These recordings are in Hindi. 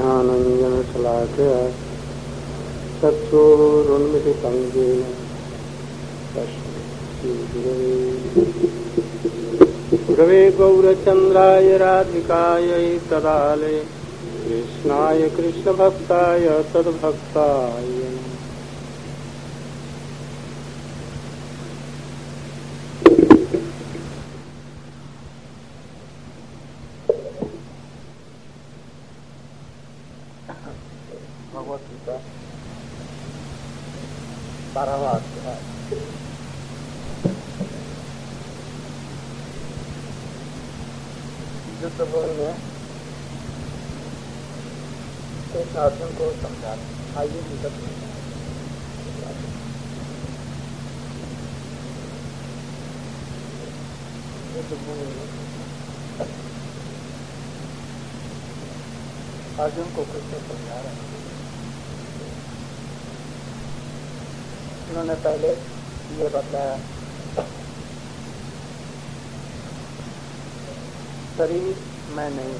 ज्ञानाञ्जनशलाकया चक्षुरुन्मिलितं येन तस्मै गुरवे गौरचन्द्राय राधिकायै तदालये कृष्णाय कृष्णभक्ताय तद्भक्ताय नमः। भगवत गीता 12वां अध्याय। युद्ध भूमि में कृष्ण अर्जुन को समझा आइए युद्ध भूमि में अर्जुन को कृष्ण समझा रहे हैं। उन्होंने पहले ये बताया शरीर मैं नहीं,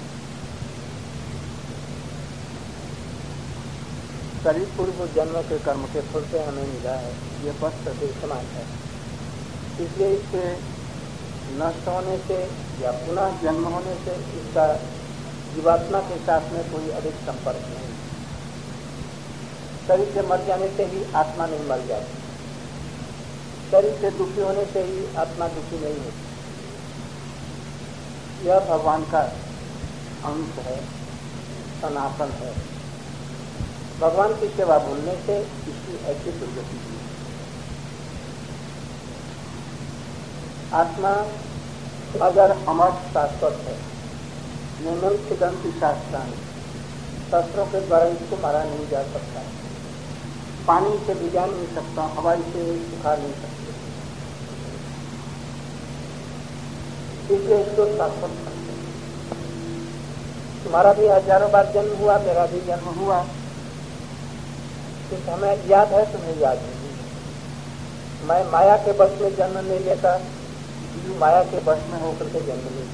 शरीर पूर्व जन्म के कर्म के फल से हमें मिला है, ये वस्त्र के समान है। इसलिए इसके नष्ट होने से या पुनः जन्म होने से इसका जीवात्मा के साथ में कोई अधिक संपर्क नहीं। शरीर से मर जाने से ही आत्मा नहीं मर जाती, शरीर से दुखी होने से ही आत्मा दुखी नहीं होती। यह भगवान का अंश है, सनातन है। भगवान की सेवा भूलने से इसकी ऐसी दुर्गति हुई। आत्मा अगर अमर शाश्वत है, निर्मल सिद्धांति शास्त्रांग, शस्त्रों के द्वारा इसको मारा नहीं जा सकता, पानी से भिजा नहीं सकता, हवा से सुखा नहीं सकते, इसलिए इसको शाश्वत करते। तुम्हारा भी हजारों बार जन्म हुआ, मेरा भी जन्म हुआ, किंतु हमें याद है, तुम्हें याद नहीं। मैं माया के वश में जन्म नहीं लेता, जीव माया के वश में होकर के जन्म लेते।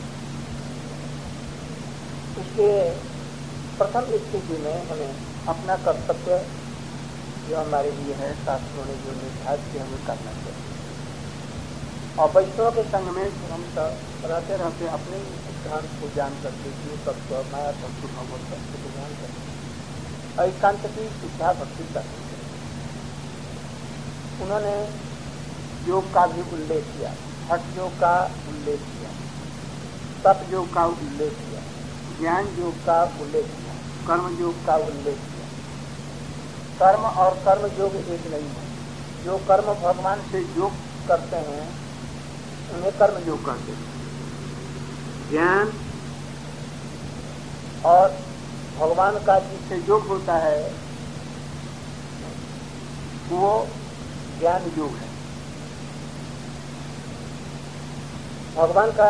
इसके प्रथम स्थिति में हमें अपना कर्तव्य जो हमारे लिए है, शास्त्रों ने जो निर्धारित किया हमें करना चाहिए। और वैष्णव के संग में हम रहते रहते अपने सिद्धांत को जान करके जीव तत्व, माया तत्व, भगवत तत्व को जान करके एकांत की शिक्षा भक्ति करनी चाहिए। उन्होंने योग का भी उल्लेख किया, हठ योग का उल्लेख किया, तप योग का उल्लेख किया, ज्ञान योग का उल्लेख किया, कर्म योग का उल्लेख किया। कर्म और कर्म योग एक नहीं है। जो कर्म भगवान से योग करते हैं उन्हें कर्म योग कहते हैं। ज्ञान और भगवान का जिससे योग होता है वो ज्ञान योग है। भगवान का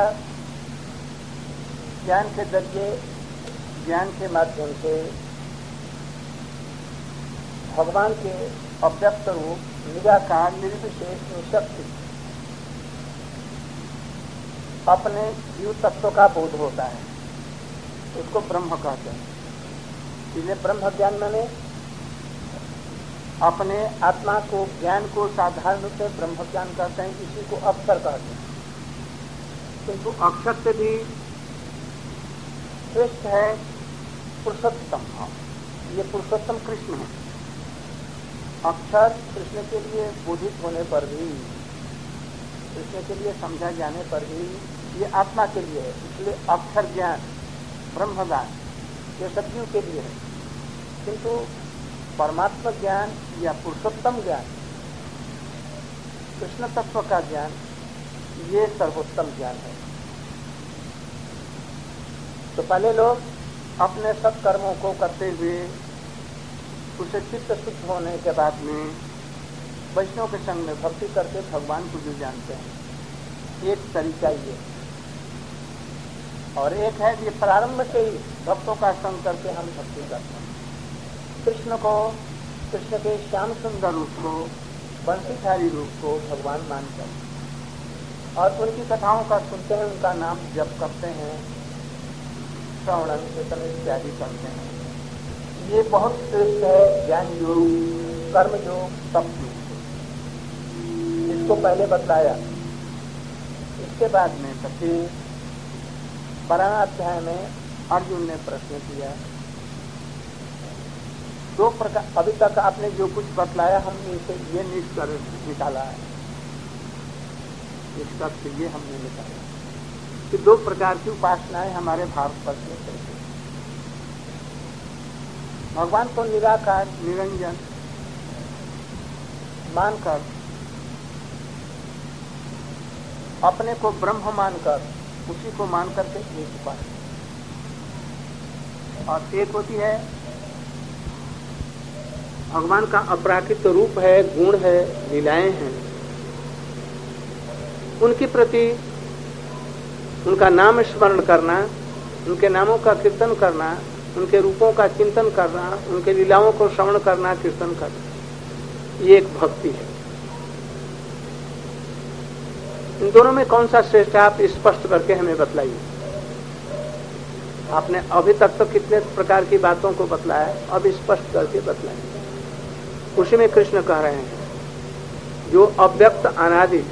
ज्ञान के जरिए, ज्ञान के माध्यम से भगवान के अव्यक्त रूप, निराकार, निर्विशेष, निःशक्ति अपने जीव तत्व का बोध होता है। उसको ब्रह्म कहते हैं। इसलिए ब्रह्म ज्ञान माने अपने आत्मा को, ज्ञान को साधारण रूप से ब्रह्म ज्ञान कहते हैं, इसी को अक्षर कहते हैं। किंतु अक्षर से भी श्रेष्ठ है पुरुषोत्तम। ये पुरुषोत्तम कृष्ण है। अक्षर कृष्ण के लिए बोधित होने पर भी, कृष्ण के लिए समझा जाने पर भी ये आत्मा के लिए है। इसलिए अक्षर ज्ञान, ब्रह्म ज्ञान ये सब जीव के लिए है। किंतु परमात्मा ज्ञान या पुरुषोत्तम ज्ञान, कृष्ण तत्व का ज्ञान, ये सर्वोत्तम ज्ञान है। तो पहले लोग अपने सब कर्मों को करते हुए उसे चित्त शुद्ध होने के बाद में वैष्णव के संग में भक्ति करके भगवान को जो जानते हैं। एक तरीका ये, और एक है कि प्रारंभ से ही भक्तों का संग करके हम भक्ति करते हैं। कृष्ण को, कृष्ण के श्याम सुंदर रूप को, बंसीधारी रूप को भगवान मानते हैं और उनकी कथाओं का सुनते हैं, उनका नाम जप करते हैं। श्रवणम कीर्तन इत्यादि करते हैं। ये बहुत श्रेष्ठ है ज्ञान योग, कर्म योग, तप योग। इसको पहले बतलाया। इसके बाद में फिर 12वें अध्याय में अर्जुन ने प्रश्न किया। दो प्रकार, अभी तक आपने जो कुछ बतलाया हमने इसे ये निष्कर्ष निकाला है, निष्कर्ष ये हमने निकाला कि दो प्रकार की उपासनाएं हमारे भारतवर्ष में चलती हैं। भगवान को निराकार निरंजन मानकर, अपने को ब्रह्म मानकर, उसी को मानकर के एक उपासना, और एक होती है भगवान का अपराकृत रूप है, गुण है, लीलाएं हैं, उनके प्रति उनका नाम स्मरण करना, उनके नामों का कीर्तन करना, उनके रूपों का चिंतन करना, उनके लीलाओं को श्रवण करना, कीर्तन करना, ये एक भक्ति है। इन दोनों में कौन सा श्रेष्ठ है, आप स्पष्ट करके हमें बतलाइए। आपने अभी तक तो कितने प्रकार की बातों को बतलाया है, अब स्पष्ट करके बतलाइए। उसी में कृष्ण कह रहे हैं जो अव्यक्त अनादि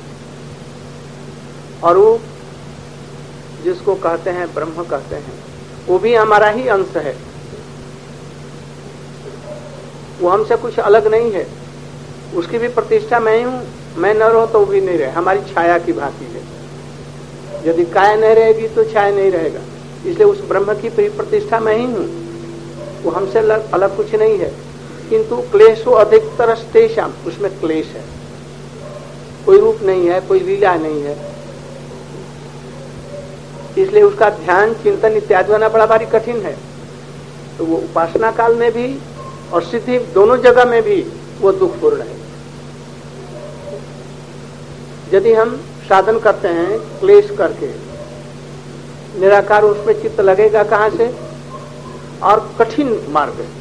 और वो जिसको कहते हैं ब्रह्म कहते हैं, वो भी हमारा ही अंश है, वो हमसे कुछ अलग नहीं है। उसकी भी प्रतिष्ठा मैं ही हूं, मैं न रहो तो वो भी नहीं रहे, हमारी छाया की भांति है। यदि काया नहीं रहेगी तो छाया नहीं रहेगा, इसलिए उस ब्रह्म की प्रतिष्ठा मैं ही हूं, वो हमसे अलग कुछ नहीं है। किंतु क्लेशो अधिकतर तेषाम, उसमें क्लेश है, कोई रूप नहीं है, कोई लीला नहीं है, इसलिए उसका ध्यान चिंतन इत्यादि होना बड़ा भारी कठिन है। तो वो उपासना काल में भी और सिद्धि दोनों जगह में भी वो दुखपूर्ण है। यदि हम साधन करते हैं क्लेश करके, निराकार उसमें चित्त लगेगा कहां से, और कठिन मार्ग है,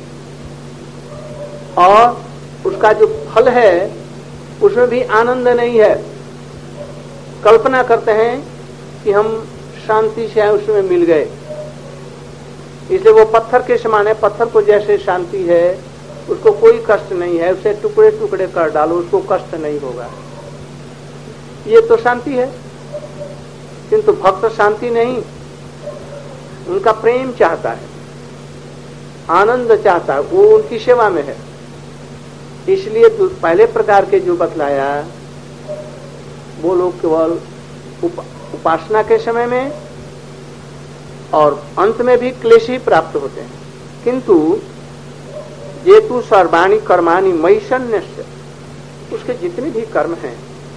और उसका जो फल है उसमें भी आनंद नहीं है। कल्पना करते हैं कि हम शांति से उसमें मिल गए, इसलिए वो पत्थर के समान है। पत्थर को जैसे शांति है, उसको कोई कष्ट नहीं है, उसे टुकड़े टुकड़े कर डालो, उसको कष्ट नहीं होगा, ये तो शांति है। किंतु भक्त शांति नहीं, उनका प्रेम चाहता है, आनंद चाहता है, वो उनकी सेवा में है। इसलिए पहले प्रकार के जो बतलाया वो लोग केवल उपासना के समय में और अंत में भी क्लेश ही प्राप्त होते हैं। किंतु ये तू सर्वाणी कर्माणि मयि सन्न्यस्य, उसके जितने भी कर्म हैं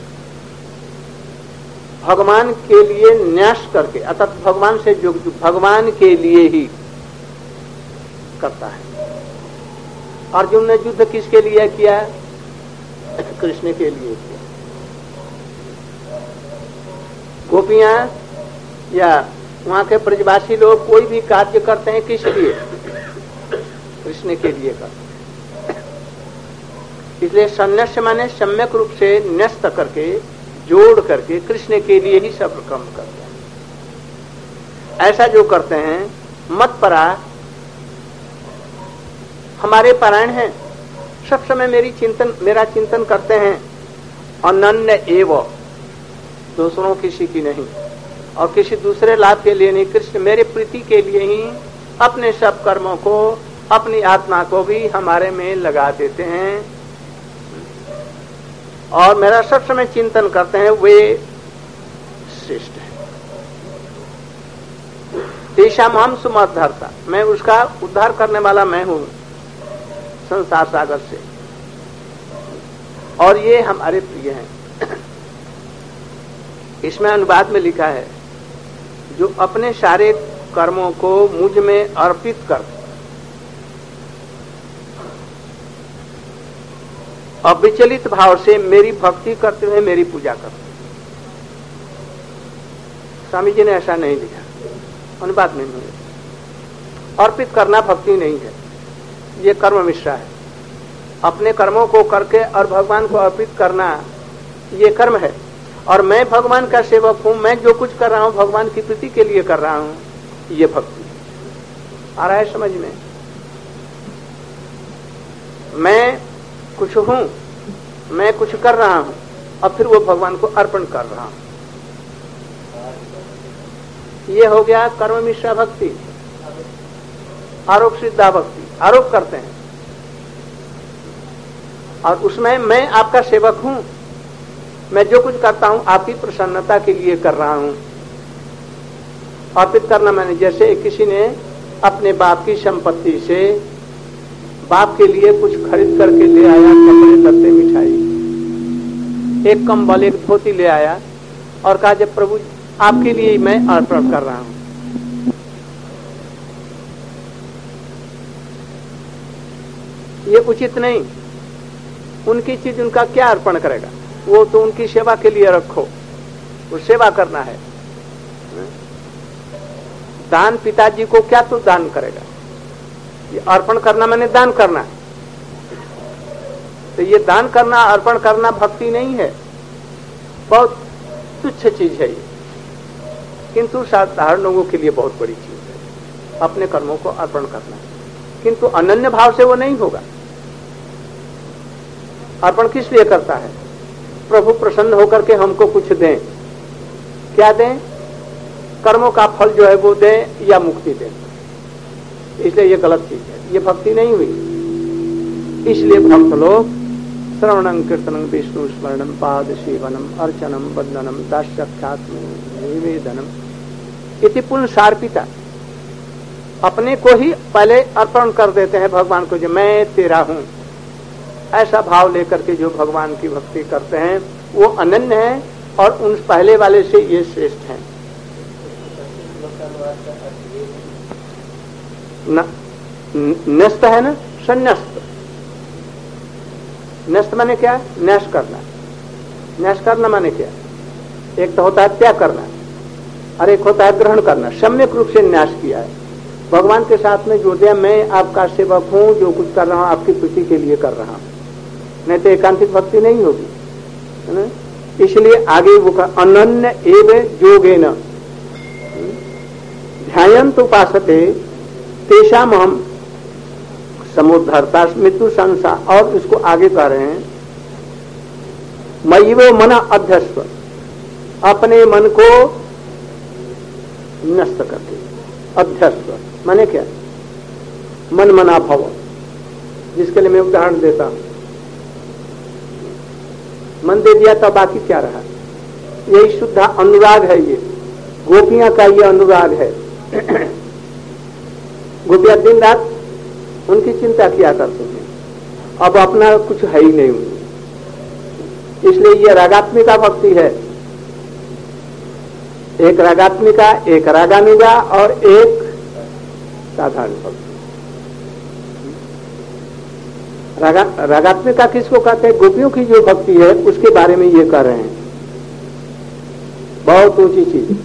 भगवान के लिए न्यास करके, अर्थात भगवान से जो भगवान के लिए ही करता है। अर्जुन ने युद्ध किसके लिए किया, कृष्ण के लिए किया। गोपियां या वहां के ब्रजवासी लोग कोई भी कार्य करते हैं किस लिए, कृष्ण के लिए करते हैं। इसलिए सन्यास माने सम्यक रूप से न्यस्त करके, जोड़ करके कृष्ण के लिए ही सब काम करते हैं। ऐसा जो करते हैं मत परा, हमारे पारायण हैं, सब समय मेरा चिंतन करते हैं, अनन्य एव, दूसरों किसी की नहीं और किसी दूसरे लाभ के लिए नहीं, कृष्ण मेरे प्रीति के लिए ही अपने सब कर्मों को, अपनी आत्मा को भी हमारे में लगा देते हैं और मेरा सब समय चिंतन करते हैं, वे श्रेष्ठ है। तेषाम हम सुमद्धर्ता, मैं उसका उद्धार करने वाला मैं हूं संसार सागर से, और ये हमारे प्रिय हैं। इसमें अनुवाद में लिखा है जो अपने सारे कर्मों को मुझ में अर्पित कर अविचलित भाव से मेरी भक्ति करते हुए मेरी पूजा करते। स्वामी जी ने ऐसा नहीं लिखा, अनुवाद में नहीं। अर्पित करना भक्ति नहीं है, ये कर्म मिश्रा है। अपने कर्मों को करके और भगवान को अर्पित करना ये कर्म है, और मैं भगवान का सेवक हूं, मैं जो कुछ कर रहा हूं भगवान की प्रीति के लिए कर रहा हूं, ये भक्ति। आ रहा है समझ में? मैं कुछ हूं, मैं कुछ कर रहा हूं और फिर वो भगवान को अर्पण कर रहा हूं। ये हो गया कर्म मिश्रा भक्ति, आरोप सिद्धा भक्ति। आरोप करते हैं और उसमें मैं आपका सेवक हूं, मैं जो कुछ करता हूं आपकी प्रसन्नता के लिए कर रहा हूं। अर्पित करना मैंने, जैसे किसी ने अपने बाप की संपत्ति से बाप के लिए कुछ खरीद करके ले आया, कपड़े लत्ते मिठाई, एक कंबल एक धोती ले आया और कहा जब प्रभु आपके लिए मैं अर्पण कर रहा हूं। ये उचित नहीं। उनकी चीज उनका क्या अर्पण करेगा? वो तो उनकी सेवा के लिए रखो, वो सेवा करना है। दान पिताजी को क्या तो दान करेगा? ये अर्पण करना मैंने दान करना है। तो ये दान करना, अर्पण करना भक्ति नहीं है, बहुत तुच्छ चीज है ये, किंतु साधारण लोगों के लिए बहुत बड़ी चीज है अपने कर्मों को अर्पण करना। किंतु अनन्य भाव से वो नहीं होगा। अर्पण किस लिए करता है? प्रभु प्रसन्न होकर के हमको कुछ दें। क्या दें? कर्मों का फल जो है वो दें या मुक्ति दें। इसलिए ये गलत चीज है, ये भक्ति नहीं हुई। इसलिए भक्त लोग श्रवणं कीर्तनं विष्णु स्मरणं पाद सेवनम अर्चनम वंदनम दास्यख्यात्म निवेदनम इति पुंसार्पिता, अपने को ही पहले अर्पण कर देते हैं भगवान को, जो मैं तेरा हूं। ऐसा भाव लेकर के जो भगवान की भक्ति करते हैं वो अनन्य है और उन पहले वाले से ये श्रेष्ठ है। न्यस्त है ना, संन्यस्त। न्यस्त माने क्या? न्यास करना। न्यास करना माने क्या? एक तो होता है त्याग करना और एक होता है ग्रहण करना। सम्यक रूप से न्यास किया है, भगवान के साथ में जोड़ दिया, मैं आपका सेवक हूं, जो कुछ कर रहा हूं आपकी प्रीति के लिए कर रहा हूं। नहीं तो एकांतिक भक्ति नहीं होगी, है ना। इसलिए आगे वो का अनन्य एव योगेन ध्यायन्त उपासते तेषाम हम समुद्धरता मृत्यु संसा। और इसको आगे कह रहे हैं मयिवो मना अध्यस्व, अपने मन को नष्ट करके। अध्यस्व माने क्या? मन मना भव, जिसके लिए मैं उदाहरण देता हूं। मन दे दिया तो बाकी क्या रहा? यही शुद्ध अनुराग है। ये गोपियां का ये अनुराग है। गोपियां दिन रात उनकी चिंता किया करते हैं, अब अपना कुछ है ही नहीं उनमें। इसलिए ये रागात्मिका भक्ति है। एक रागात्मिका, एक रागानुगा और एक साधारण भक्ति। रागात्मिका किसको कहते हैं? गोपियों की जो भक्ति है उसके बारे में ये कह रहे हैं। बहुत ऊंची चीज,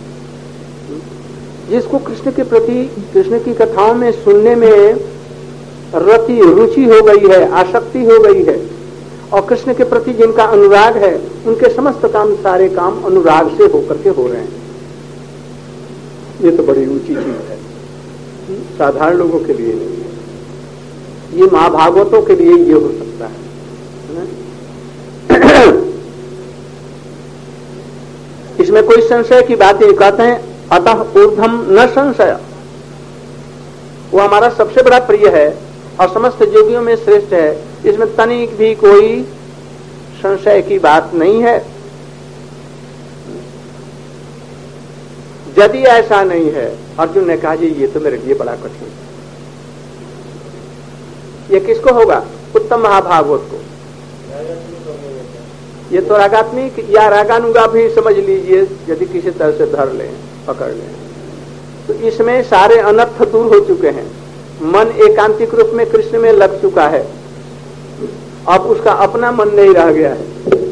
जिसको कृष्ण के प्रति, कृष्ण की कथाओं में सुनने में रति रुचि हो गई है, आसक्ति हो गई है, और कृष्ण के प्रति जिनका अनुराग है उनके समस्त काम, सारे काम अनुराग से होकर के हो रहे हैं। ये तो बड़ी ऊंची चीज है, साधारण लोगों के लिए नहीं है। ये महाभागवतों के लिए ये हो सकता है। इसमें कोई संशय की बात नहीं। कहते हैं अतः ऊर्ध्वम न संशय, वो हमारा सबसे बड़ा प्रिय है और समस्त योगियों में श्रेष्ठ है। इसमें तनिक भी कोई संशय की बात नहीं है। यदि ऐसा नहीं है, अर्जुन ने कहा जी ये तो मेरे लिए बड़ा कठिन है। ये किसको होगा? उत्तम महाभागवत को। ये तो रागात्मिक या रागानुगा भी समझ लीजिए, यदि किसी तरह से धर लें, पकड़ लें, तो इसमें सारे अनर्थ दूर हो चुके हैं। मन एकांतिक रूप में कृष्ण में लग चुका है, अब उसका अपना मन नहीं रह गया है।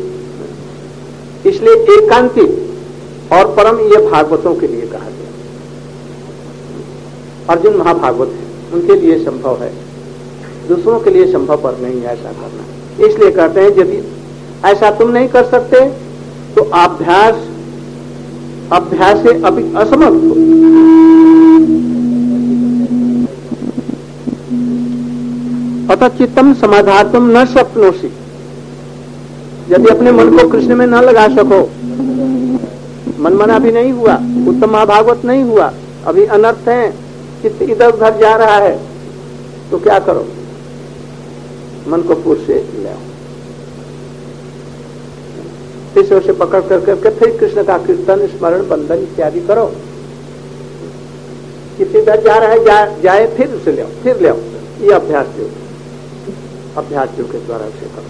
इसलिए एकांतिक और परम ये भागवतों के लिए कहा गया। अर्जुन महाभागवत है, उनके लिए संभव है, दूसरों के लिए संभव पर नहीं है ऐसा करना। इसलिए कहते हैं यदि ऐसा तुम नहीं कर सकते तो अभ्यास से अभी असमर्थ हो। अतः चित्तम समाधातुम न शक्नोषि। यदि अपने मन को कृष्ण में न लगा सको, मनमना भी नहीं हुआ, उत्तम महाभागवत नहीं हुआ, अभी अनर्थ है, चित्त इधर उधर जा रहा है, तो क्या करो? मन को पूर्व से ले आओ, फिर से पकड़ करके फिर कृष्ण का कीर्तन, स्मरण, बंधन इत्यादि करो। चित्त इधर जा रहा है, जाए फिर उसे ले आओ, फिर ले आओ। ये अभ्यास योग के द्वारा उसे करो।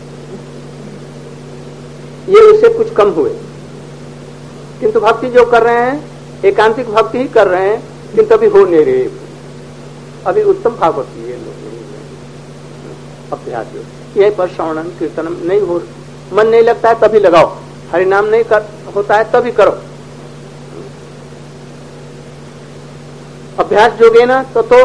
ये उससे कुछ कम हुए, किंतु भक्ति जो कर रहे हैं, एकांतिक भक्ति ही कर रहे हैं, किंतु अभी हो नहीं रहे, अभी उत्तम भागवत ये लोग नहीं हुए। अभ्यास योग यही पर श्रवणम कीर्तनम नहीं हो, मन नहीं लगता है तभी लगाओ, हरिनाम नहीं होता है तभी करो। अभ्यास जोगे ना तो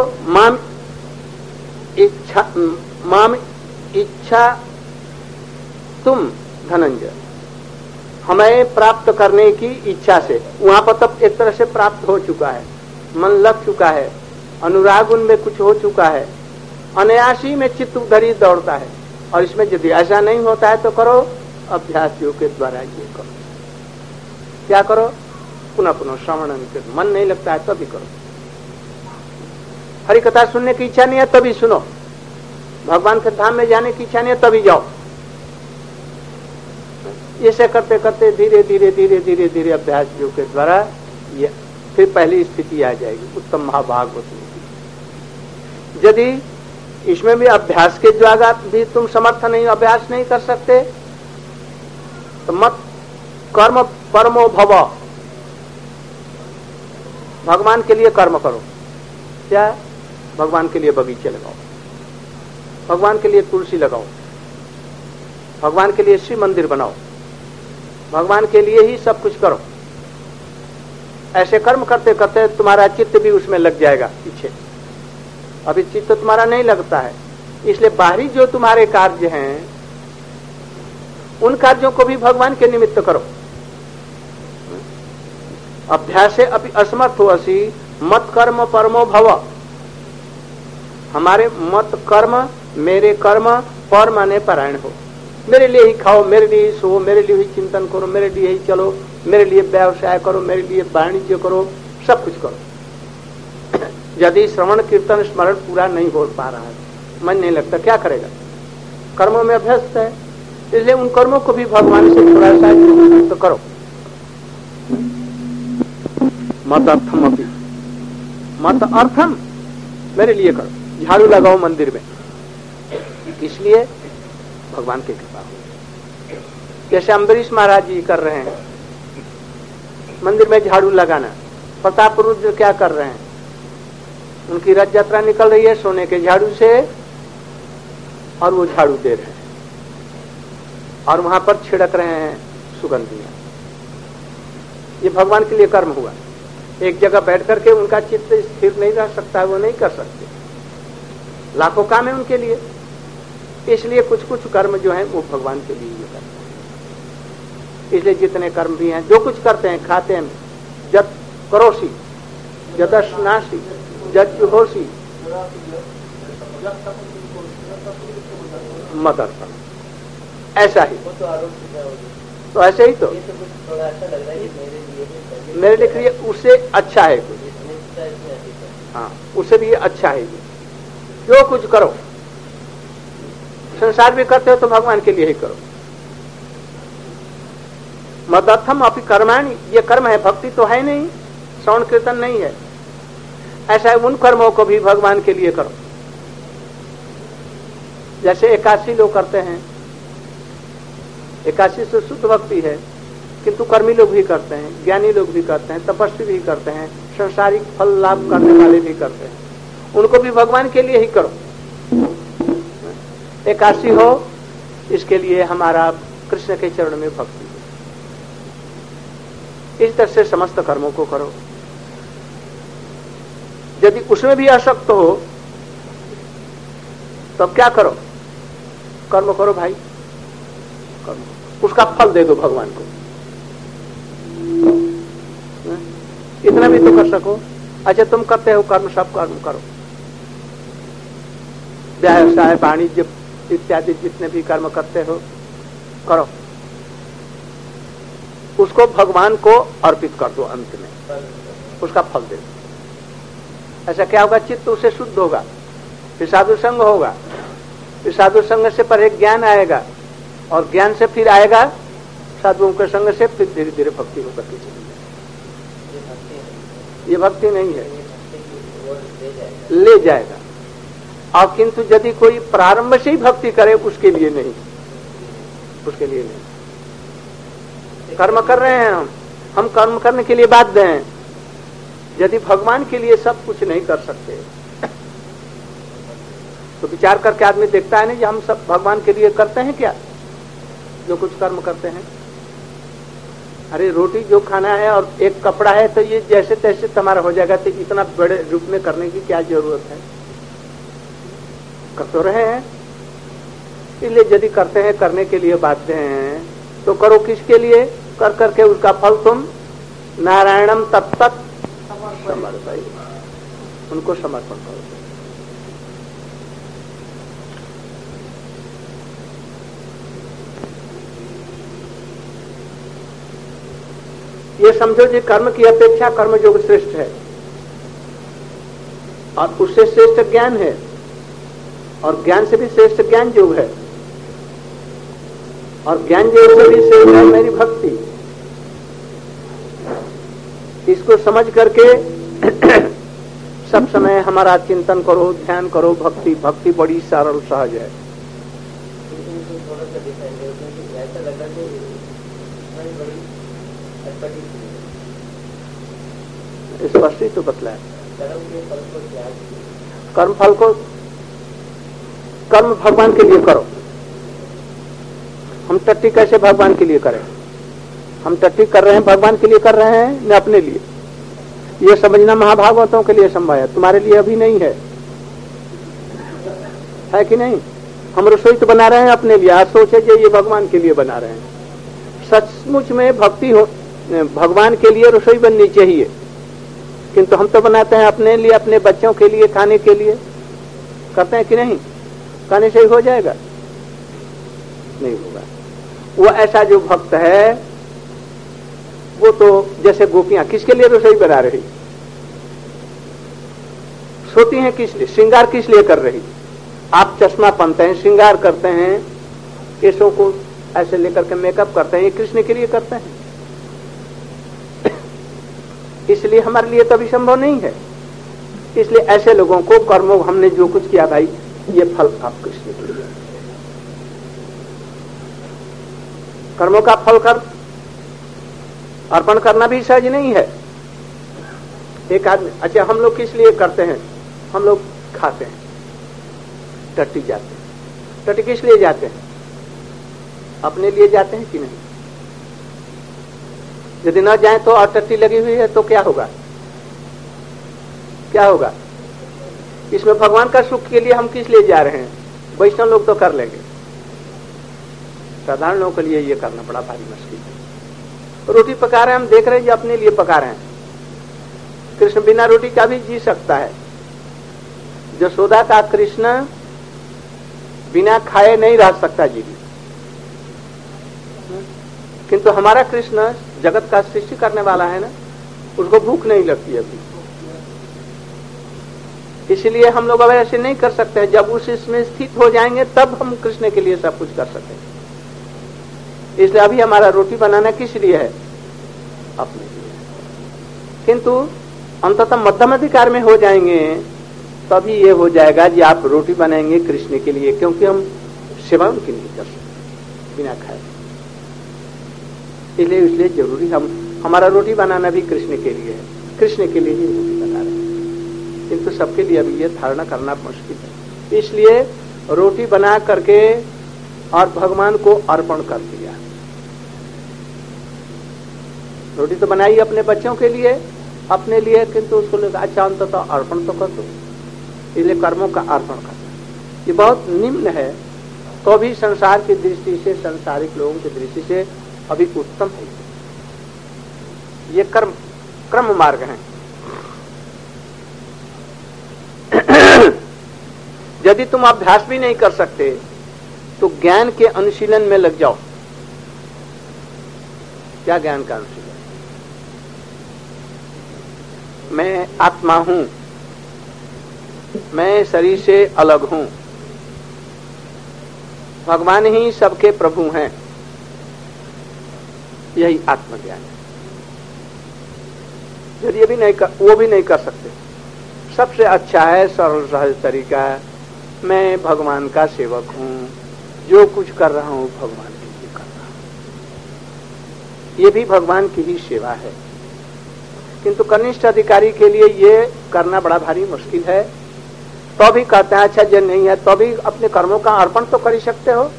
माम इच्छा तुम धनंजय, हमें प्राप्त करने की इच्छा से, वहां पर तब एक तरह से प्राप्त हो चुका है, मन लग चुका है, अनुराग उनमें कुछ हो चुका है, अनायासी में चित्त उधर ही दौड़ता है। और इसमें यदि ऐसा नहीं होता है तो करो अभ्यास योग के द्वारा ये करो। क्या करो? पुनः पुनः श्रवण, मन नहीं लगता है तभी करो। हरि कथा सुनने की इच्छा नहीं है तभी सुनो, भगवान के धाम में जाने की इच्छा नहीं है तभी जाओ। ऐसे करते करते धीरे धीरे धीरे धीरे धीरे अभ्यास योग के द्वारा ये फिर पहली स्थिति आ जाएगी उत्तम महाभागवत की। यदि इसमें भी अभ्यास के द्वारा भी तुम समर्थ नहीं, अभ्यास नहीं कर सकते, तो मत कर्म परमो भव, भगवान के लिए कर्म करो। क्या? भगवान के लिए बगीचे लगाओ, भगवान के लिए तुलसी लगाओ, भगवान के लिए शिव मंदिर बनाओ, भगवान के लिए ही सब कुछ करो। ऐसे कर्म करते करते तुम्हारा चित्त भी उसमें लग जाएगा पीछे। अभी चित्त तुम्हारा नहीं लगता है, इसलिए बाहरी जो तुम्हारे कार्य हैं उन कार्यों को भी भगवान के निमित्त करो। अभ्यास से अभी असमर्थ हो असी मत कर्म परमो भव, हमारे मत कर्म मेरे कर्म पर माने परायण हो। मेरे लिए ही खाओ, मेरे लिए ही सो, मेरे लिए ही चिंतन करो, मेरे लिए ही चलो, मेरे लिए व्यवसाय करो, मेरे लिए वाणिज्य करो, सब कुछ करो। यदि श्रवण कीर्तन स्मरण पूरा नहीं हो पा रहा है, मन नहीं लगता, क्या करेगा? कर्मों में अभ्यस्त है, इसलिए उन कर्मों को भी भगवान से थोड़ा सा तो करो। मत अर्थम अपनी, मत अर्थम मेरे लिए करो। झाड़ू लगाओ मंदिर में, इसलिए भगवान की कृपा हो। जैसे अम्बरीश महाराज जी कर रहे हैं, मंदिर में झाड़ू लगाना। प्रताप रुद्र क्या कर रहे हैं? उनकी रथ यात्रा निकल रही है सोने के झाड़ू से, और वो झाड़ू दे रहे हैं और वहां पर छिड़क रहे हैं सुगंधियां। ये भगवान के लिए कर्म हुआ। एक जगह बैठ करके उनका चित्त स्थिर नहीं रह सकता है, वो नहीं कर सकते, लाखों काम है उनके लिए। इसलिए कुछ कुछ कर्म जो है वो भगवान के लिए ही करते हैं। इसलिए जितने कर्म भी हैं, जो कुछ करते हैं, खाते हैं, जब करोसी जदस्नासी जुहोसी मदर्पण, ऐसा ही। तो ऐसे ही तो मेरे लिए उससे अच्छा है कुछ, हाँ उससे भी अच्छा है। जो कुछ करो, संसार भी करते हो तो भगवान के लिए ही करो। मदर्थम अपि कर्माणि, ये कर्म है, भक्ति तो है नहीं, श्रवण कीर्तन नहीं है। ऐसा उन कर्मों को भी भगवान के लिए करो। जैसे एकादशी लोग करते हैं, एकादशी से शुद्ध भक्ति है, किंतु कर्मी लोग भी करते हैं, ज्ञानी लोग भी करते हैं, तपस्वी भी करते हैं, संसारिक फल लाभ करने वाले भी करते हैं। उनको भी भगवान के लिए ही करो। एकादशी हो, इसके लिए हमारा कृष्ण के चरण में भक्ति हो। इस तरह से समस्त कर्मों को करो। यदि उसमें भी आसक्त हो तब क्या करो? कर्म करो भाई, कर्म, उसका फल दे दो भगवान को। इतना भी तो कर सको। अच्छा तुम करते हो कर्म, सब कर्म करो, व्यवसाय वाणिज्य इत्यादि जितने भी कर्म करते हो करो, उसको भगवान को अर्पित कर दो, अंत में उसका फल दे दो। ऐसा क्या होगा? चित्त उसे शुद्ध होगा, फिर साधु संग होगा, फिर साधु संग से परे ज्ञान आएगा, और ज्ञान से फिर आएगा साधुओं के संग से, फिर धीरे धीरे भक्ति होकर के चली जाएगी। ये भक्ति नहीं है, ले जाएगा। और किंतु यदि कोई प्रारंभ से ही भक्ति करे, उसके लिए नहीं, उसके लिए नहीं। कर्म कर रहे हैं हम कर्म करने के लिए बाध्य हैं। यदि भगवान के लिए सब कुछ नहीं कर सकते तो विचार करके आदमी देखता है नहीं कि हम सब भगवान के लिए करते हैं क्या, जो कुछ कर्म करते हैं। अरे रोटी जो खाना है और एक कपड़ा है, तो ये जैसे तैसे तुम्हारा हो जाएगा, तो इतना बड़े रूप में करने की क्या जरूरत है? कर तो रहे हैं। इसलिए यदि करते हैं, करने के लिए बाध्य हैं, तो करो किसके लिए? कर करके उसका फल तुम नारायणम तत्त समर्पय, उनको समर्पण करो। ये समझो कि कर्म की अपेक्षा कर्मयोग श्रेष्ठ है, और उससे श्रेष्ठ ज्ञान है, और ज्ञान से भी श्रेष्ठ ज्ञान योग है, और ज्ञान योग से भी श्रेष्ठ है मेरी भक्ति। इसको समझ करके सब समय हमारा चिंतन करो, ध्यान करो। भक्ति भक्ति बड़ी सरल सहज है। स्पष्ट ही तो बतलाया। कर्म फल को, कर्म भगवान के लिए करो। हम टट्टी कैसे भगवान के लिए करें? हम टट्टी कर रहे हैं भगवान के लिए कर रहे हैं न अपने लिए? ये समझना महाभागवतों के लिए संभव है, तुम्हारे लिए अभी नहीं है, है कि नहीं? हम रसोई तो बना रहे हैं अपने लिए, आज सोचे कि ये भगवान के लिए बना रहे हैं। सचमुच में भक्ति हो, भगवान के लिए रसोई बननी चाहिए, किंतु हम तो बनाते हैं अपने लिए, अपने बच्चों के लिए, खाने के लिए। करते हैं कि नहीं? खाने से ही हो जाएगा? नहीं होगा। वो ऐसा जो भक्त है, वो तो जैसे गोपियां किसके लिए रसोई बना रही, सोती हैं किस लिए, श्रृंगार किस लिए कर रही? आप चश्मा पहनते हैं, श्रृंगार करते हैं, केसों को ऐसे लेकर के मेकअप करते हैं, ये कृष्ण के लिए करते हैं। इसलिए हमारे लिए तो अभी संभव नहीं है। इसलिए ऐसे लोगों को कर्मों, हमने जो कुछ किया भाई, ये फल आप कृष्ण के लिए, कर्मों का फल कर अर्पण करना भी सहज नहीं है। एक आदमी, अच्छा हम लोग किस लिए करते हैं? हम लोग खाते हैं, टट्टी जाते हैं। टट्टी किस लिए जाते हैं? अपने लिए जाते हैं कि नहीं? यदि न जाए तो, और टट्टी लगी हुई है तो क्या होगा? क्या होगा? इसमें भगवान का सुख के लिए हम किस लिए जा रहे हैं? वैष्णव लोग तो कर लेंगे, साधारण लोगों के लिए ये करना बड़ा भारी मुश्किल है। रोटी पका रहे हैं, हम देख रहे हैं ये अपने लिए पका रहे हैं। कृष्ण बिना रोटी का भी जी सकता है। यशोदा का कृष्ण बिना खाए नहीं रह सकता जी, किंतु हमारा कृष्ण जगत का सृष्टि करने वाला है ना, उसको भूख नहीं लगती अभी। इसलिए हम लोग अब ऐसे नहीं कर सकते हैं। जब उस इसमें स्थित हो जाएंगे तब हम कृष्ण के लिए सब कुछ कर सकेंगे। इसलिए अभी हमारा रोटी बनाना किस लिए है? अपने लिए। किंतु अंततः मध्यम अधिकार में हो जाएंगे तभी ये हो जाएगा कि आप रोटी बनाएंगे कृष्ण के लिए, क्योंकि हम सेवा उनकी नहीं कर सकते बिना खाए। इसलिए जरूरी हमारा रोटी बनाना भी कृष्ण के लिए है, कृष्ण के लिए ही रोटी बना रहे हैं। किंतु सबके लिए अभी ये धारणा करना मुश्किल है। इसलिए रोटी बना करके और भगवान को अर्पण कर दिया। रोटी तो बनाई अपने बच्चों के लिए, अपने लिए, किंतु उसको अच्छा अंततः अर्पण तो कर दो। इसलिए कर्मों का अर्पण करना ये बहुत निम्न है, तो भी संसार की दृष्टि से, संसारिक लोगों की दृष्टि से अभी उत्तम है। ये क्रम मार्ग हैं। यदि तुम अभ्यास भी नहीं कर सकते तो ज्ञान के अनुशीलन में लग जाओ। क्या ज्ञान का अनुशीलन? मैं आत्मा हूं, मैं शरीर से अलग हूं, भगवान ही सबके प्रभु हैं, यही आत्मज्ञान है। यदि ये भी नहीं कर, वो भी नहीं कर सकते, सबसे अच्छा है सरल सहज तरीका, मैं भगवान का सेवक हूं, जो कुछ कर रहा हूं भगवान के लिए कर रहा हूं, ये भी भगवान की ही सेवा है। किंतु कनिष्ठ अधिकारी के लिए ये करना बड़ा भारी मुश्किल है। तो भी कहते हैं अच्छा जन नहीं है तो भी अपने कर्मों का अर्पण तो कर ही सकते हो।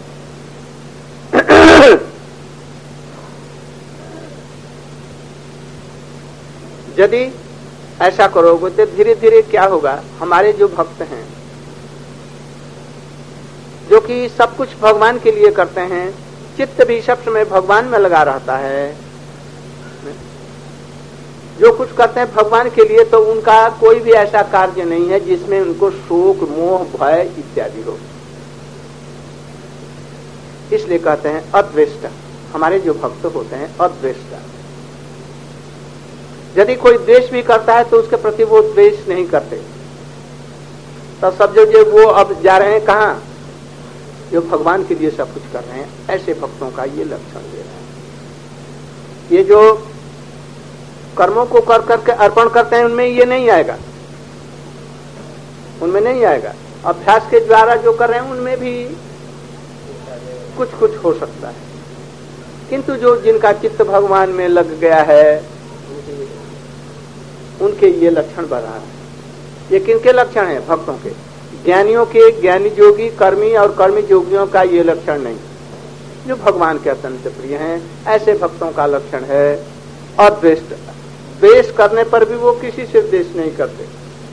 यदि ऐसा करोगे तो धीरे धीरे क्या होगा, हमारे जो भक्त हैं जो कि सब कुछ भगवान के लिए करते हैं, चित्त भी सब समय भगवान में लगा रहता है, जो कुछ करते हैं भगवान के लिए, तो उनका कोई भी ऐसा कार्य नहीं है जिसमें उनको शोक मोह भय इत्यादि हो। इसलिए कहते हैं अद्वेष्ट, हमारे जो भक्त होते हैं अद्वेष्ट। यदि कोई द्वेष भी करता है तो उसके प्रति वो द्वेष नहीं करते। तो सब जो वो अब जा रहे हैं कहां, जो भगवान के लिए सब कुछ कर रहे हैं, ऐसे भक्तों का ये लक्षण दे रहा है। ये जो कर्मों को कर करके अर्पण करते हैं उनमें ये नहीं आएगा, उनमें नहीं आएगा। अभ्यास के द्वारा जो कर रहे हैं उनमें भी कुछ कुछ हो सकता है, किंतु जो जिनका चित्त भगवान में लग गया है उनके ये लक्षण बना है। ये किनके लक्षण है? भक्तों के, ज्ञानियों के, ज्ञानी जोगी कर्मी और कर्मी जोगियों का ये लक्षण नहीं, जो भगवान के अत्यंत प्रिय हैं ऐसे भक्तों का लक्षण है अद्वेष्ट। द्वेष करने पर भी वो किसी से द्वेष नहीं करते।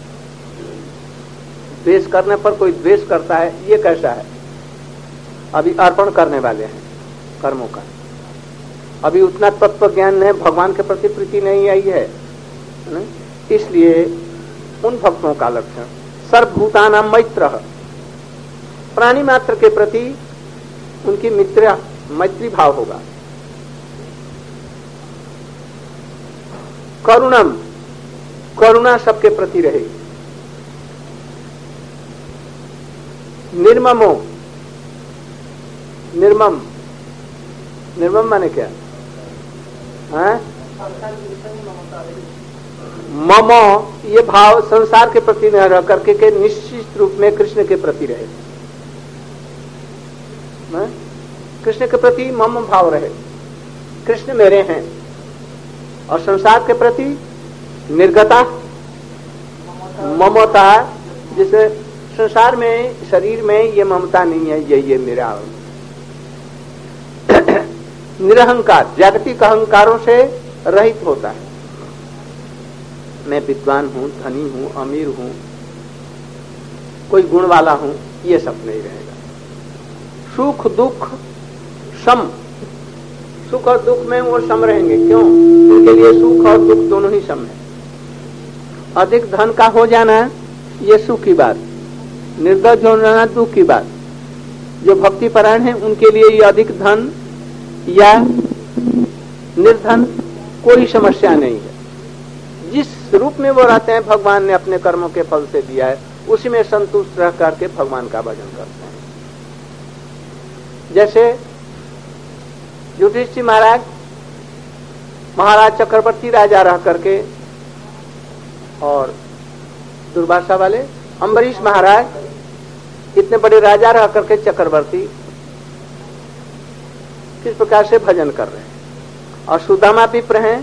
द्वेष करने पर कोई द्वेष करता है, ये कैसा है? अभी अर्पण करने वाले हैं कर्मों का, अभी उतना तत्व ज्ञान नहीं, भगवान के प्रति प्रीति नहीं आई है। इसलिए उन भक्तों का लक्षण सर्वभूतानां मैत्रः, प्राणी मात्र के प्रति उनकी मैत्री भाव होगा। करुणम, करुणा सबके प्रति रहेगी। निर्ममो, निर्मम, निर्मम माने क्या है? मम, ये भाव संसार के प्रति न रह करके के निश्चित रूप में कृष्ण के प्रति रहे। कृष्ण के प्रति मम भाव रहे, कृष्ण मेरे हैं। और संसार के प्रति निर्गता ममता, जिसे संसार में शरीर में ये ममता नहीं है, ये मेरा। निरहंकार, जागतिक अहंकारों से रहित होता है। मैं विद्वान हूं, धनी हूं, अमीर हूं, कोई गुण वाला हूं, ये सब नहीं रहेगा। सुख दुख सम, सुख और दुख में वो सम रहेंगे। क्यों? उनके लिए सुख और दुख दोनों ही सम है। अधिक धन का हो जाना ये सुख की बात, निर्दय हो जाना दुख की बात। जो भक्ति परायण है उनके लिए ये अधिक धन या निर्धन कोई समस्या नहीं है। जिस रूप में वो रहते हैं भगवान ने अपने कर्मों के फल से दिया है, उसी में संतुष्ट रह करके भगवान का भजन करते हैं। जैसे युधिष्ठिर महाराज, महाराज चक्रवर्ती राजा रह करके, और दुर्वासा वाले अम्बरीश महाराज इतने बड़े राजा रह करके चक्रवर्ती किस प्रकार से भजन कर रहे हैं। और सुदामा विप्र हैं,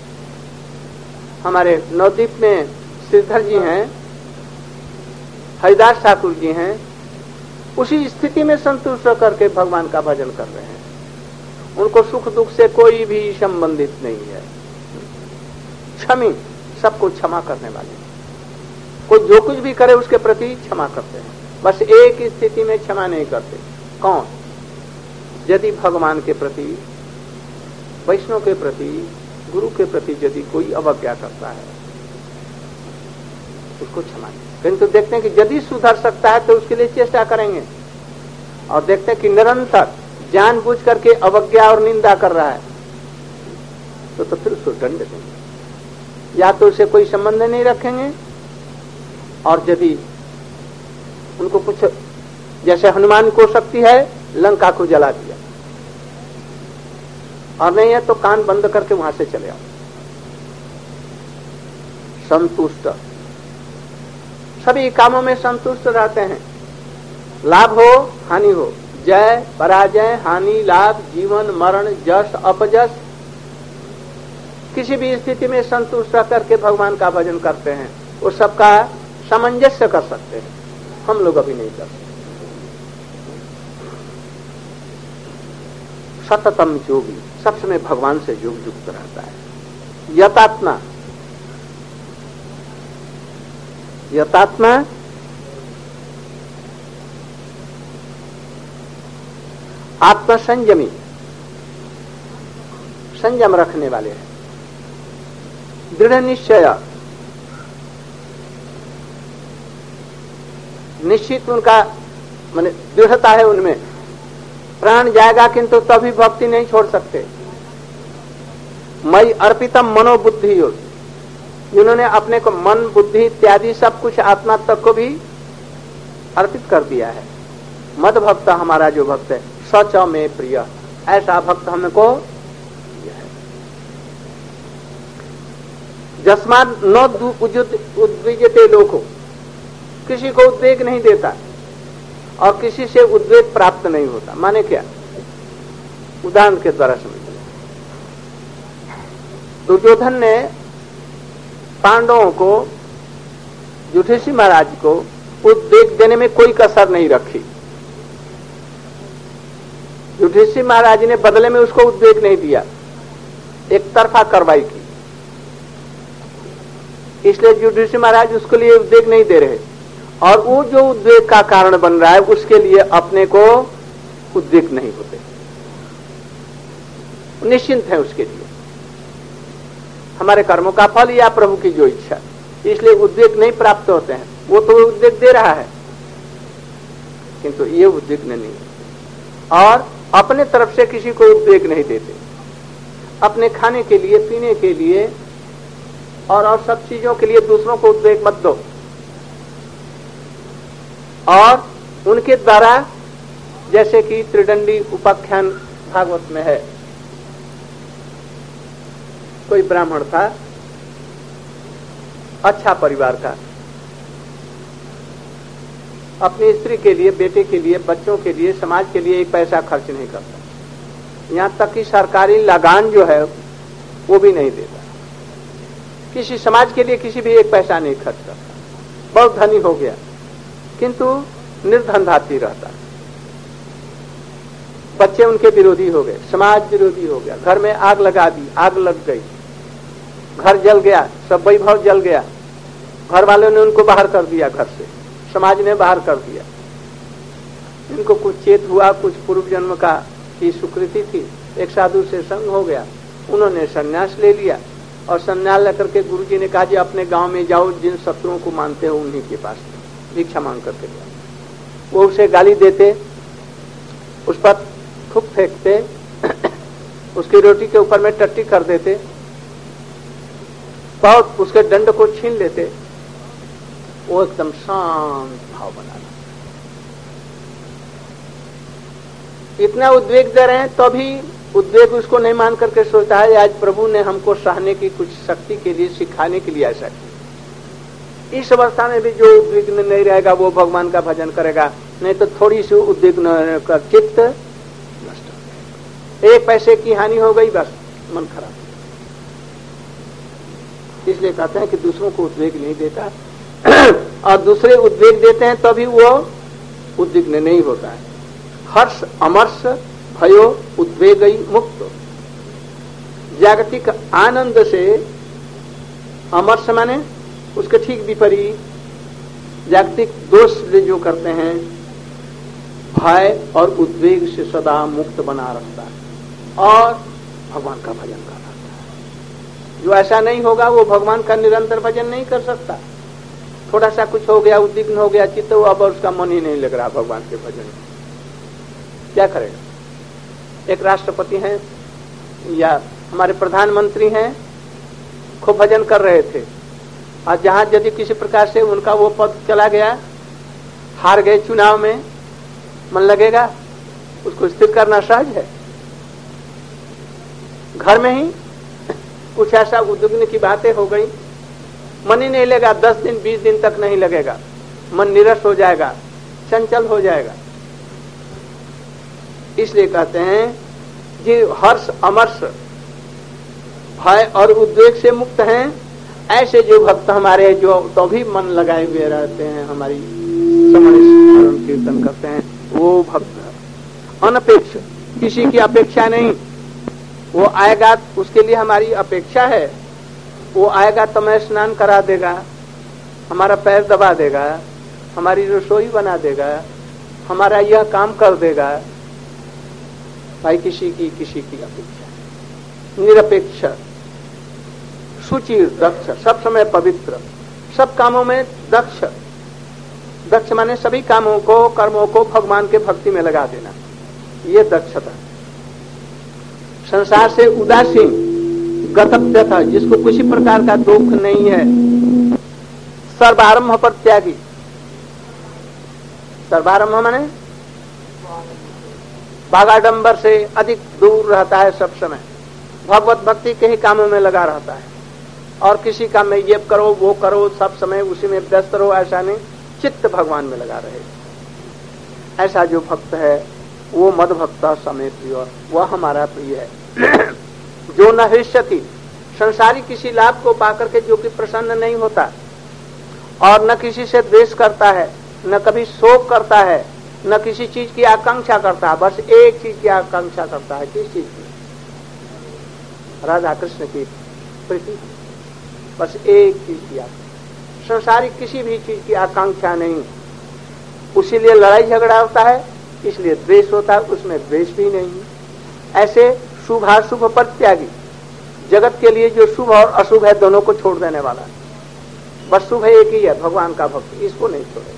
हमारे नवद्वीप में श्रीधर जी हैं, हरिदास ठाकुर जी हैं, उसी स्थिति में संतुष्ट करके भगवान का भजन कर रहे हैं। उनको सुख दुख से कोई भी संबंधित नहीं है। क्षमी, सबको क्षमा करने वाले, कोई जो कुछ भी करे उसके प्रति क्षमा करते हैं। बस एक स्थिति में क्षमा नहीं करते। कौन? यदि भगवान के प्रति, वैष्णव के प्रति, गुरु के प्रति यदि कोई अवज्ञा करता है उसको क्षमा नहीं। किंतु देखते हैं कि यदि सुधर सकता है तो उसके लिए चेष्टा करेंगे, और देखते हैं कि निरंतर जानबूझ करके अवज्ञा और निंदा कर रहा है तो फिर उसको दंड देंगे। या तो उसे कोई संबंध नहीं रखेंगे, और यदि उनको कुछ, जैसे हनुमान को शक्ति है लंका को जला दिया, और नहीं है तो कान बंद करके वहां से चले आओ। संतुष्ट, सभी कामों में संतुष्ट रहते हैं, लाभ हो हानि हो, जय पराजय, हानि लाभ, जीवन मरण, जस अपजस, किसी भी स्थिति में संतुष्ट रह करके भगवान का भजन करते हैं। वो सबका सामंजस्य कर सकते हैं, हम लोग अभी नहीं कर सकते। सततम योगी, सब समय भगवान से योग युक्त रहता है। यतात्मा, यतात्मा आत्मसंयमी, संयम रखने वाले हैं। दृढ़ निश्चय, निश्चित उनका माने दृढ़ता है उनमें, प्राण जाएगा किंतु तभी भक्ति नहीं छोड़ सकते। मई अर्पितम मनोबुद्धि योग, जिन्होंने अपने को मन बुद्धि इत्यादि सब कुछ आत्मा तक को भी अर्पित कर दिया है। मद भक्त, हमारा जो भक्त है, सच में प्रिय, ऐसा भक्त हमको दिया है। जस्माद न उद्विजते लोको, किसी को उद्वेग नहीं देता और किसी से उद्वेग प्राप्त नहीं होता। माने क्या, उदाहरण के द्वारा समझिए। दुर्योधन ने पांडवों को, युधिष्ठिर महाराज को उद्वेग देने में कोई कसर नहीं रखी। युधिष्ठिर महाराज ने बदले में उसको उद्वेग नहीं दिया, एक तरफा कार्रवाई की। इसलिए युधिष्ठिर महाराज उसके लिए उद्वेग नहीं दे रहे, और वो जो उद्वेग का कारण बन रहा है उसके लिए अपने को उद्वेग नहीं होते, निश्चिंत है उसके लिए। हमारे कर्मों का फल या प्रभु की जो इच्छा, इसलिए उद्वेग नहीं प्राप्त होते हैं। वो तो उद्वेग दे रहा है किंतु ये उद्वेग नहीं, और अपने तरफ से किसी को उद्वेग नहीं देते। अपने खाने के लिए, पीने के लिए और सब चीजों के लिए दूसरों को उद्वेग मत दो, और उनके द्वारा, जैसे कि त्रिदंडी उपाख्यान भागवत में है, कोई ब्राह्मण था, अच्छा परिवार का, अपनी स्त्री के लिए, बेटे के लिए, बच्चों के लिए, समाज के लिए एक पैसा खर्च नहीं करता। यहां तक कि सरकारी लगान जो है वो भी नहीं देता। किसी समाज के लिए किसी भी एक पैसा नहीं खर्च करता। बहुत धनी हो गया किंतु निर्धनधाती रहता। बच्चे उनके विरोधी हो गए, समाज विरोधी हो गया, घर में आग लगा दी, आग लग गई, घर जल गया, सब वैभव जल गया, घर वालों ने उनको बाहर कर दिया, घर से समाज ने बाहर कर दिया। इनको कुछ चेत हुआ, कुछ पूर्व जन्म का की सुकृति थी, एक साधु से संग हो गया, उन्होंने संन्यास ले लिया, और संन्यास लेकर के गुरुजी ने कहा जी अपने गांव में जाओ, जिन शत्रुओं को मानते हो उन्हीं के पास भिक्षा मांग करके जाओ। वो उसे गाली देते, उस पर थूक फेंकते, उसकी रोटी के ऊपर में टट्टी कर देते, बहुत उसके दंड को छीन लेते। वो एकदम शांत भाव बना, इतना उद्वेग दे रहे हैं तो भी उद्वेग उसको नहीं मान करके सोचता है आज प्रभु ने हमको सहने की कुछ शक्ति के लिए, सिखाने के लिए ऐसा किया। इस अवस्था में भी जो उद्विग्न नहीं रहेगा वो भगवान का भजन करेगा, नहीं तो थोड़ी सी उद्विग्न का चित्त नष्ट हो जाएगा। एक पैसे की हानि हो गई, बस मन खराब। इसलिए कहते हैं कि दूसरों को उद्वेग नहीं देता और दूसरे उद्वेग देते हैं तभी वो उद्विग्न नहीं होता है। हर्ष अमर्ष भयो उद्वेगई मुक्त, जागतिक आनंद से, अमर्ष माने उसके ठीक विपरीत जागतिक दोष जो करते हैं, भय और उद्वेग से सदा मुक्त बना रखता है और भगवान का भजन कर रखता है। जो ऐसा नहीं होगा वो भगवान का निरंतर भजन नहीं कर सकता। थोड़ा सा कुछ हो गया, उद्विग्न हो गया चित्त, अब उसका मन ही नहीं लग रहा भगवान के भजन में, क्या करेगा? एक राष्ट्रपति हैं या हमारे प्रधानमंत्री हैं, खूब भजन कर रहे थे, और जहां यदि किसी प्रकार से उनका वो पद चला गया, हार गए चुनाव में, मन लगेगा? उसको स्थिर करना सहज है। घर में ही कुछ ऐसा उद्विग्न की बातें हो गई, मन ही नहीं लगेगा, 10 दिन 20 दिन तक नहीं लगेगा, मन निरस हो जाएगा, चंचल हो जाएगा। इसलिए कहते हैं कि हर्ष अमर्ष भय और उद्वेग से मुक्त हैं, ऐसे जो भक्त हमारे जो तो भी मन लगाए हुए रहते हैं, हमारी स्मरण कीर्तन करते हैं, वो भक्त अनपेक्ष, किसी की अपेक्षा नहीं। वो आएगा उसके लिए हमारी अपेक्षा है, वो आएगा तो मैं स्नान करा देगा, हमारा पैर दबा देगा, हमारी रसोई बना देगा, हमारा यह काम कर देगा। भाई किसी की अपेक्षा, निरपेक्ष, सुचिर, दक्ष, सब समय पवित्र, सब कामों में दक्ष। दक्ष माने सभी कामों को, कर्मों को भगवान के भक्ति में लगा देना, ये दक्षता। संसार से उदासीन, गतव्यथा, जिसको किसी प्रकार का दुख नहीं है, सर्वारंभ पर त्यागी। सर्वारंभ माने भागाडंबर से अधिक दूर रहता है, सब समय भगवत भक्ति के ही कामों में लगा रहता है, और किसी काम में ये करो वो करो, सब समय उसी में व्यस्त रहो, ऐसा नहीं, चित्त भगवान में लगा रहे। ऐसा जो भक्त है वो मद भक्त समय प्रिय, वह हमारा प्रिय है। जो न हृष्यति, संसारी किसी लाभ को पाकर के जो कि प्रसन्न नहीं होता, और न किसी से द्वेष करता है, न कभी शोक करता है, न किसी चीज की आकांक्षा करता है, बस एक चीज की आकांक्षा करता है। किस चीज की? राधा कृष्ण की प्रीति, बस एक चीज की आकांक्षा, संसारी किसी भी चीज की आकांक्षा नहीं। उसीलिए लड़ाई झगड़ा होता है, इसलिए द्वेष होता है, उसमें द्वेष भी नहीं। ऐसे शुभाशुभ पर त्यागी, जगत के लिए जो शुभ और अशुभ है दोनों को छोड़ देने वाला, बस शुभ एक ही है, भगवान का भक्त, इसको नहीं छोड़ेगा।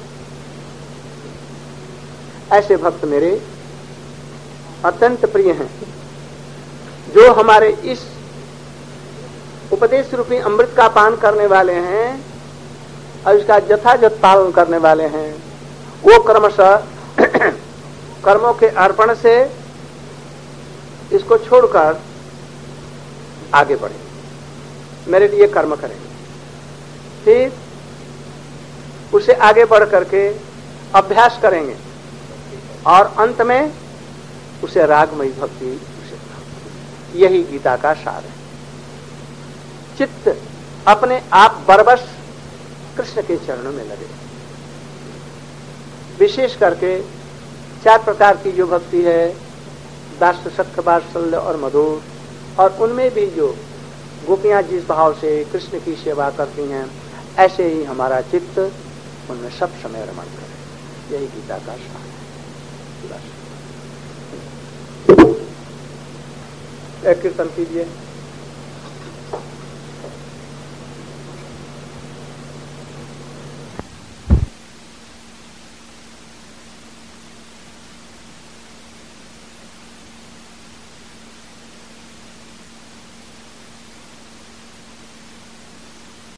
ऐसे भक्त मेरे अत्यंत प्रिय हैं, जो हमारे इस उपदेश रूपी अमृत का पान करने वाले हैं और इसका यथायथ पालन करने वाले हैं। वो क्रमशः कर्मों के अर्पण से इसको छोड़कर आगे बढ़ेंगे, मेरे लिए कर्म करेंगे, फिर उसे आगे बढ़ करके अभ्यास करेंगे, और अंत में उसे रागमयी भक्ति, उसे यही गीता का सार है। चित्त अपने आप बरबस कृष्ण के चरणों में लगे। विशेष करके 4 प्रकार की जो भक्ति है, दास्य, सख्य, वात्सल्य और मधुर, और उनमें भी जो गोपियां जिस भाव से कृष्ण की सेवा करती हैं, ऐसे ही हमारा चित्त उनमें सब समय रमण करे, यही गीता का सार है। एक कीर्तन कीजिए।